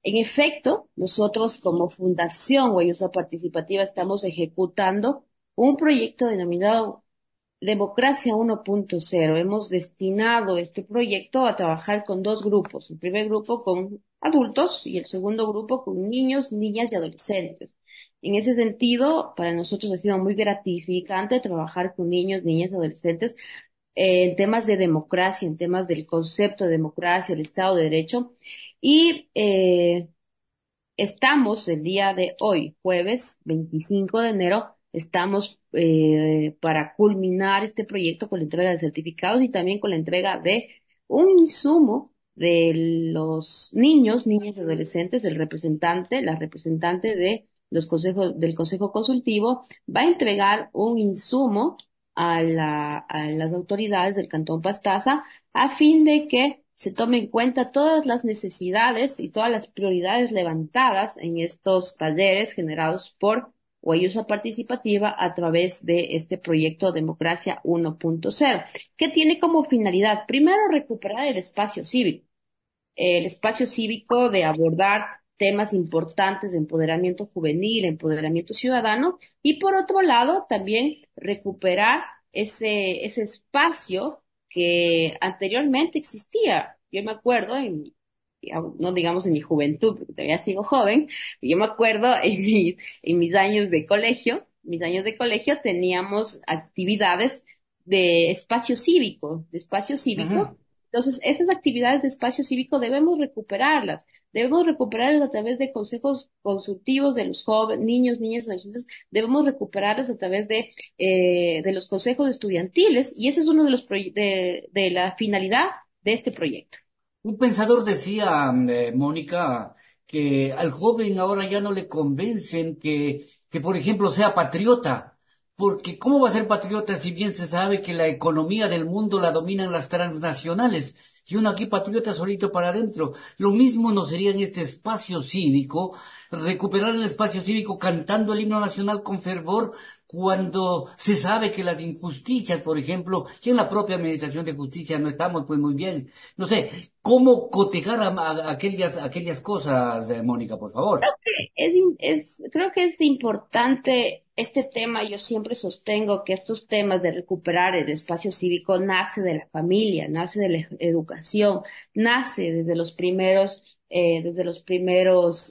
En efecto, nosotros como Fundación Guayusa Participativa estamos ejecutando un proyecto denominado Democracia 1.0. Hemos destinado este proyecto a trabajar con dos grupos. El primer grupo con adultos y el segundo grupo con niños, niñas y adolescentes. En ese sentido, para nosotros ha sido muy gratificante trabajar con niños, niñas y adolescentes en temas de democracia, en temas del concepto de democracia, el Estado de Derecho. Y estamos el día de hoy, jueves 25 de enero, estamos para culminar este proyecto con la entrega de certificados y también con la entrega de un insumo de los niños, niñas y adolescentes, la representante de los consejos, del Consejo Consultivo, va a entregar un insumo a las autoridades del Cantón Pastaza a fin de que se tome en cuenta todas las necesidades y todas las prioridades levantadas en estos talleres generados por Guayusa Participativa a través de este proyecto Democracia 1.0, que tiene como finalidad, primero, recuperar el espacio cívico de abordar temas importantes de empoderamiento juvenil, empoderamiento ciudadano, y por otro lado, también recuperar ese espacio que anteriormente existía. Yo me acuerdo no digamos en mi juventud, porque todavía sigo joven, yo me acuerdo en mis años de colegio teníamos actividades de espacio cívico. Ujú. Entonces, esas actividades de espacio cívico debemos recuperarlas a través de consejos consultivos de los jóvenes, niños, niñas, adolescentes, debemos recuperarlas a través de los consejos estudiantiles, y ese es uno de de la finalidad de este proyecto. Un pensador decía, Mónica, que al joven ahora ya no le convencen que, por ejemplo, sea patriota, porque ¿cómo va a ser patriota si bien se sabe que la economía del mundo la dominan las transnacionales? Y uno aquí patriota solito para adentro. Lo mismo nos sería en este espacio cívico, recuperar el espacio cívico cantando el himno nacional con fervor, cuando se sabe que las injusticias, por ejemplo, y en la propia administración de justicia no estamos pues muy bien. No sé, ¿cómo cotejar aquellas cosas, Mónica, por favor? Creo que es importante este tema. Yo siempre sostengo que estos temas de recuperar el espacio cívico nace de la familia, nace de la educación, nace desde los primeros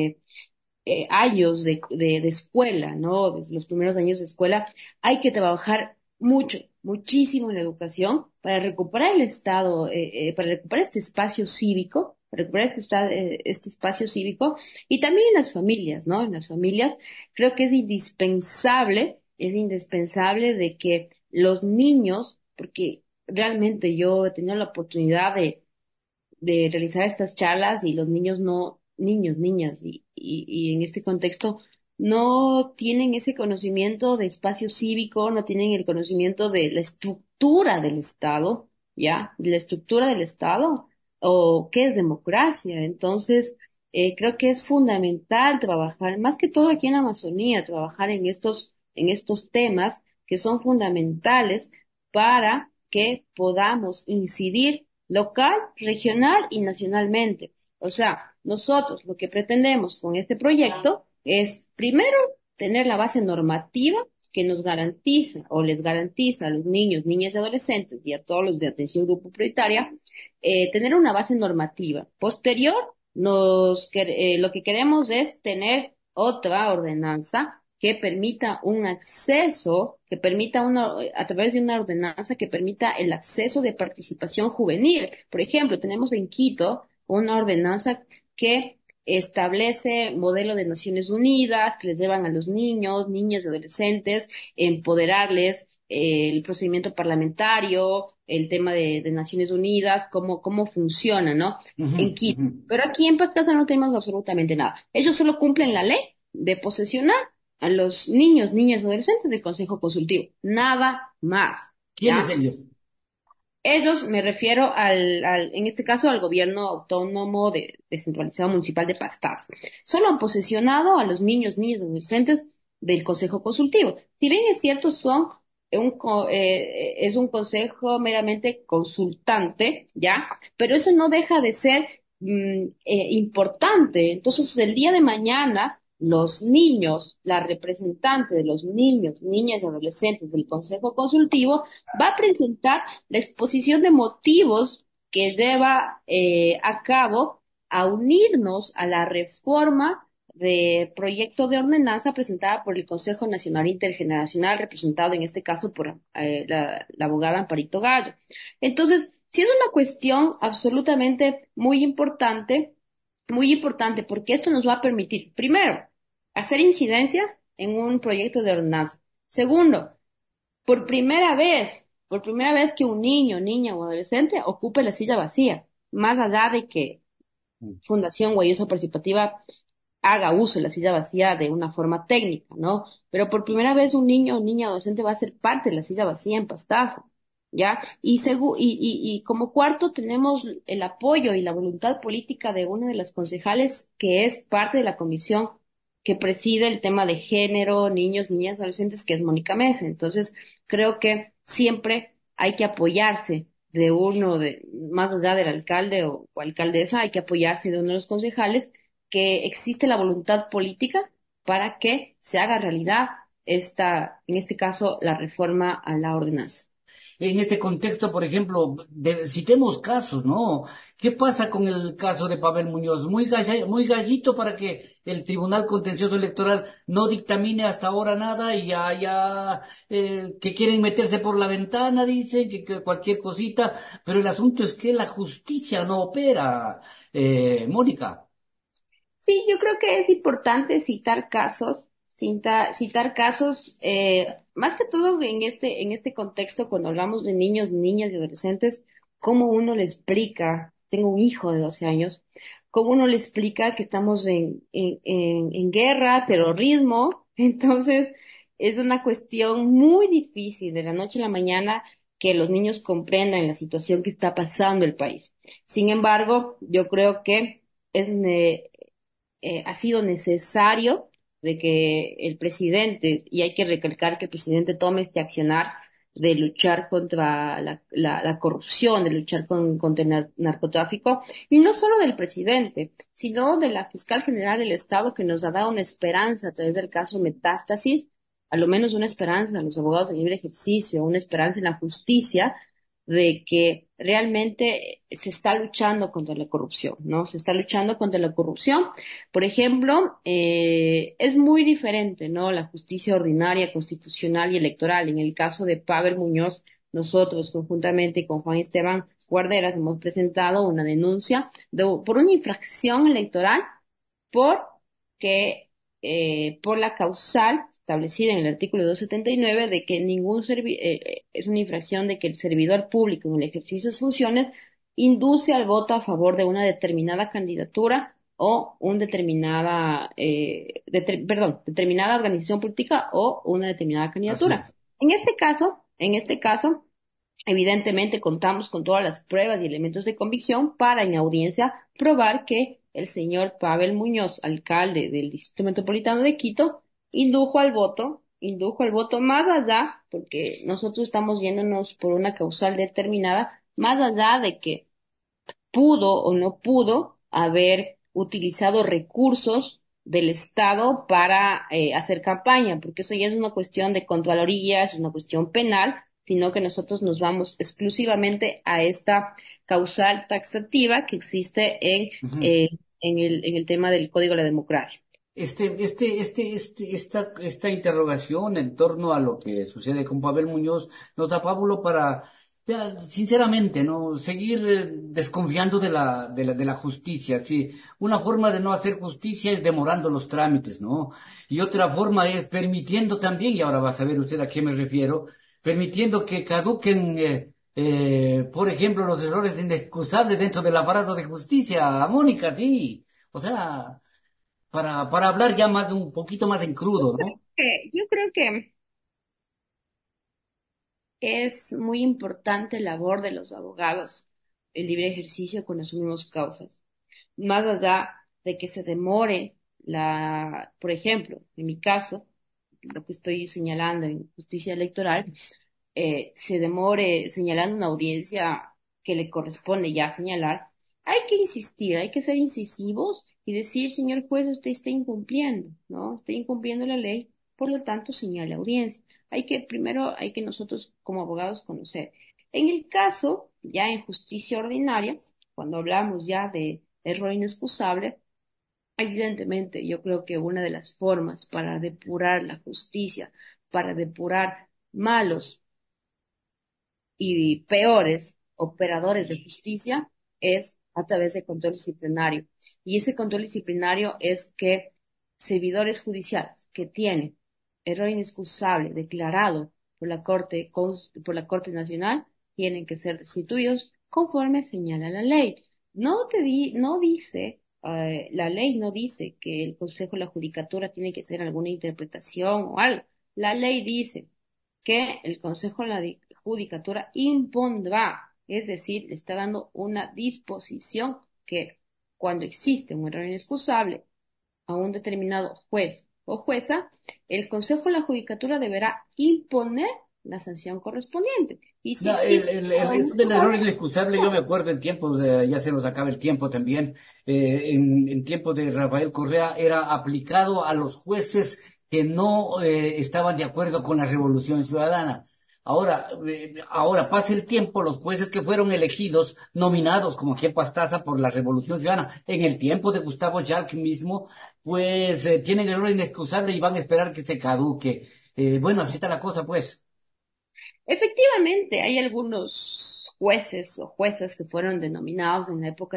años de escuela, ¿no? Desde los primeros años de escuela hay que trabajar mucho, muchísimo en la educación para recuperar el estado, para recuperar este espacio cívico, para recuperar este espacio cívico y también en las familias, ¿no? En las familias creo que es indispensable de que los niños, porque realmente yo he tenido la oportunidad de realizar estas charlas y los niños no, niños, niñas, y en este contexto no tienen ese conocimiento de espacio cívico, no tienen el conocimiento de la estructura del Estado, ¿ya? De la estructura del Estado, o qué es democracia. Entonces, creo que es fundamental trabajar, más que todo aquí en la Amazonía, trabajar en estos temas que son fundamentales para que podamos incidir local, regional y nacionalmente. O sea, nosotros lo que pretendemos con este proyecto es, primero, tener la base normativa que nos garantiza o les garantiza a los niños, niñas y adolescentes y a todos los de atención grupo prioritaria, tener una base normativa. Posterior, lo que queremos es tener otra ordenanza que permita un acceso, a través de una ordenanza que permita el acceso de participación juvenil. Por ejemplo, tenemos en Quito una ordenanza que establece modelo de Naciones Unidas, que les llevan a los niños, niñas y adolescentes, empoderarles el procedimiento parlamentario, el tema de Naciones Unidas, cómo funciona, ¿no? Ujú, En Quito. ujú. Pero aquí en Pastaza no tenemos absolutamente nada. Ellos solo cumplen la ley de posesionar a los niños, niñas y adolescentes del Consejo Consultivo. Nada más, ¿Quiénes ¿ya? ellos? Ellos me refiero en este caso, al gobierno autónomo descentralizado municipal de Pastaza. Solo han posesionado a los niños, niñas y adolescentes del Consejo Consultivo. Si bien es cierto, es un consejo meramente consultante, ¿ya? Pero eso no deja de ser importante. Entonces, el día de mañana, los niños, la representante de los niños, niñas y adolescentes del Consejo Consultivo va a presentar la exposición de motivos que lleva a cabo a unirnos a la reforma de proyecto de ordenanza presentada por el Consejo Nacional Intergeneracional, representado en este caso por la abogada Amparito Gallo. Entonces, sí es una cuestión absolutamente muy importante, porque esto nos va a permitir, primero, hacer incidencia en un proyecto de ordenanza. Segundo, por primera vez que un niño, niña o adolescente ocupe la silla vacía, más allá de que Fundación Guayusa Participativa haga uso de la silla vacía de una forma técnica, ¿no? Pero por primera vez un niño o niña adolescente va a ser parte de la silla vacía en Pastaza, ¿ya? Y como cuarto tenemos el apoyo y la voluntad política de una de las concejales que es parte de la comisión que preside el tema de género, niños, niñas, adolescentes, que es Mónica Mesa. Entonces, creo que siempre hay que apoyarse de uno de, más allá del alcalde o alcaldesa, hay que apoyarse de uno de los concejales que existe la voluntad política para que se haga realidad en este caso, la reforma a la ordenanza. En este contexto, por ejemplo, citemos casos, ¿no? ¿Qué pasa con el caso de Pavel Muñoz? Muy gallito para que el Tribunal Contencioso Electoral no dictamine hasta ahora nada y que quieren meterse por la ventana, dicen, que cualquier cosita, pero el asunto es que la justicia no opera, Mónica. Sí, yo creo que es importante citar casos, citar casos, más que todo en este contexto, cuando hablamos de niños, niñas y adolescentes, cómo uno le explica, tengo un hijo de 12 años, cómo uno le explica que estamos en guerra, terrorismo, entonces es una cuestión muy difícil de la noche a la mañana que los niños comprendan la situación que está pasando el país. Sin embargo, yo creo que ha sido necesario de que el presidente, y hay que recalcar que el presidente tome este accionar de luchar contra la corrupción, de luchar contra el narcotráfico, y no solo del presidente, sino de la fiscal general del Estado que nos ha dado una esperanza a través del caso Metástasis, a lo menos una esperanza a los abogados de libre ejercicio, una esperanza en la justicia de que realmente se está luchando contra la corrupción, ¿no? Se está luchando contra la corrupción. Por ejemplo, es muy diferente, ¿no? La justicia ordinaria, constitucional y electoral. En el caso de Pavel Muñoz, nosotros conjuntamente con Juan Esteban Guarderas hemos presentado una denuncia por una infracción electoral por la causal establecida en el artículo 279 de que es una infracción de que el servidor público en el ejercicio de sus funciones induce al voto a favor de una determinada candidatura o determinada organización política o una determinada Así candidatura. es. En este caso, evidentemente contamos con todas las pruebas y elementos de convicción para en audiencia probar que el señor Pavel Muñoz, alcalde del Distrito Metropolitano de Quito, indujo al voto más allá, porque nosotros estamos yéndonos por una causal determinada, más allá de que pudo o no pudo haber utilizado recursos del Estado para hacer campaña, porque eso ya es una cuestión de Contraloría, es una cuestión penal, sino que nosotros nos vamos exclusivamente a esta causal taxativa que existe Ujú. en el tema del Código de la Democracia. Esta interrogación en torno a lo que sucede con Pavel Muñoz nos da pábulo para, ya, sinceramente, ¿no? Seguir desconfiando de la justicia. Sí, una forma de no hacer justicia es demorando los trámites, ¿no? Y otra forma es permitiendo también, y ahora va a saber usted a qué me refiero, permitiendo que caduquen, por ejemplo, los errores inexcusables dentro del aparato de justicia, Mónica, sí. O sea, para hablar ya más un poquito más en crudo, ¿no? Yo creo que es muy importante la labor de los abogados, el libre ejercicio cuando asumimos causas. Más allá de que se demore por ejemplo, en mi caso, lo que estoy señalando en justicia electoral, se demore señalando una audiencia que le corresponde ya señalar, hay que insistir, hay que ser incisivos y decir, señor juez, usted está incumpliendo, ¿no? Está incumpliendo la ley, por lo tanto, señale audiencia. Primero, hay que nosotros como abogados conocer. En el caso, ya en justicia ordinaria, cuando hablamos ya de error inexcusable, evidentemente, yo creo que una de las formas para depurar la justicia, para depurar malos y peores operadores de justicia es a través de control disciplinario. Y ese control disciplinario es que servidores judiciales que tienen error inexcusable declarado por la Corte Nacional tienen que ser destituidos conforme señala la ley. No dice, la ley no dice que el Consejo de la Judicatura tiene que hacer alguna interpretación o algo. La ley dice que el Consejo de la Judicatura impondrá, es decir, le está dando una disposición que cuando existe un error inexcusable a un determinado juez o jueza, el Consejo de la Judicatura deberá imponer la sanción correspondiente. Y si No, existe esto del error inexcusable, yo me acuerdo en tiempos, ya se nos acaba el tiempo también, en tiempos de Rafael Correa era aplicado a los jueces que no estaban de acuerdo con la Revolución Ciudadana. Ahora pasa el tiempo, los jueces que fueron elegidos, nominados como aquí en Pastaza por la Revolución Ciudadana, en el tiempo de Gustavo Jack mismo, pues tienen error inexcusable y van a esperar que se caduque. Bueno, así está la cosa, pues. efectivamente, hay algunos jueces o juezas que fueron denominados en la época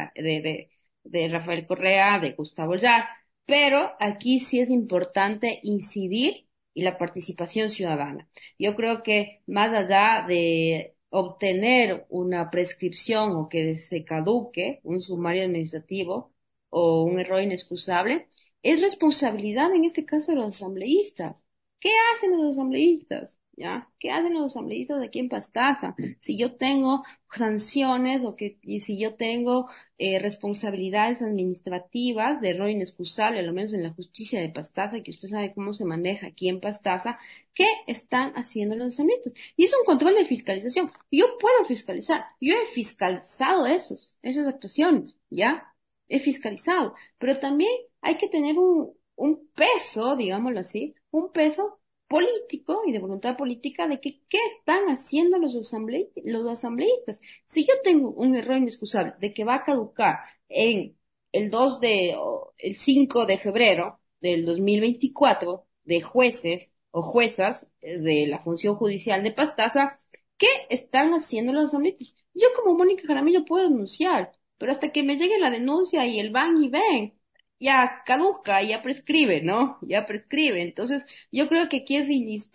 de Rafael Correa, de Gustavo Yar, pero aquí sí es importante incidir y la participación ciudadana. Yo creo que más allá de obtener una prescripción o que se caduque un sumario administrativo o un error inexcusable, es responsabilidad en este caso de los asambleístas. ¿Qué hacen los asambleístas? ¿Ya? ¿Qué hacen los asambleístas aquí en Pastaza? Si yo tengo sanciones y si yo tengo responsabilidades administrativas de error inexcusable, a lo menos en la justicia de Pastaza, que usted sabe cómo se maneja aquí en Pastaza, ¿qué están haciendo los asambleístas? Y es un control de fiscalización. Yo puedo fiscalizar. Yo he fiscalizado esas actuaciones, ¿ya? He fiscalizado. Pero también hay que tener un peso, digámoslo así, un peso político y de voluntad política de que qué están haciendo los asambleístas. Si yo tengo un error inexcusable de que va a caducar en el 5 de febrero del 2024 de jueces o juezas de la función judicial de Pastaza, ¿qué están haciendo los asambleístas? Yo como Mónica Jaramillo puedo denunciar, pero hasta que me llegue la denuncia y el van y ven, ya caduca, ya prescribe, ¿no? Ya prescribe. Entonces, yo creo que aquí es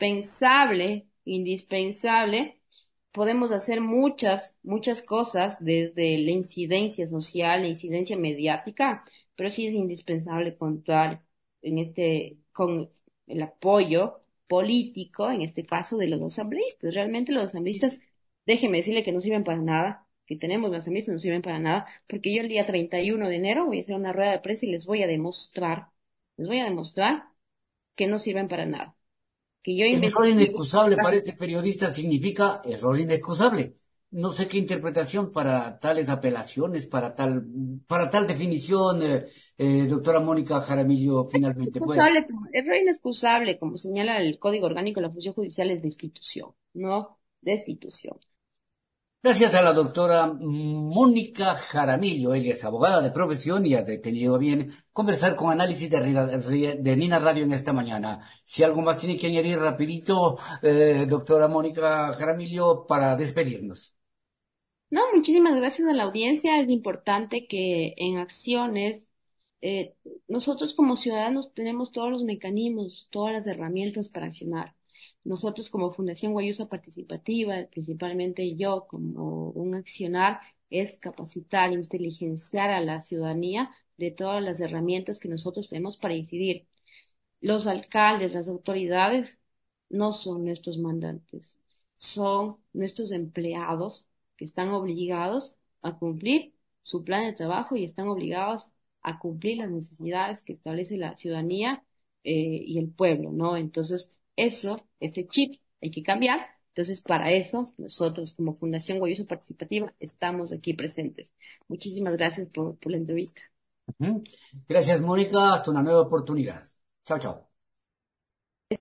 indispensable. Podemos hacer muchas cosas desde la incidencia social, la incidencia mediática, pero sí es indispensable contar con el apoyo político, en este caso de los asambleístas. Realmente los asambleístas, déjeme decirle que no sirven para nada, que tenemos los asambleístas no sirven para nada, porque yo el día 31 de enero voy a hacer una rueda de prensa y les voy a demostrar que no sirven para nada, que yo El error investigo. inexcusable para este periodista significa error inexcusable. No sé qué interpretación para tales apelaciones, para tal definición, doctora Mónica Jaramillo, finalmente, pues. Error inexcusable, como señala el Código Orgánico de la Función Judicial, es destitución, ¿no? Destitución. Gracias a la doctora Mónica Jaramillo, ella es abogada de profesión y ha tenido bien conversar con análisis de Nina Radio en esta mañana. Si algo más tiene que añadir rapidito, doctora Mónica Jaramillo, para despedirnos. No, muchísimas gracias a la audiencia. Es importante que en acciones, eh, nosotros como ciudadanos tenemos todos los mecanismos, todas las herramientas para accionar. Nosotros como Fundación Guayusa Participativa, principalmente yo como un accionar, es capacitar, inteligenciar a la ciudadanía de todas las herramientas que nosotros tenemos para incidir. Los alcaldes, las autoridades no son nuestros mandantes, son nuestros empleados que están obligados a cumplir su plan de trabajo y están obligados a cumplir las necesidades que establece la ciudadanía y el pueblo, ¿no? Entonces, ese chip hay que cambiar Entonces, para eso, nosotros como Fundación Guayuso Participativa estamos aquí presentes. Muchísimas gracias por la entrevista. Ujú. Gracias, Mónica. Hasta una nueva oportunidad. Chao, chao.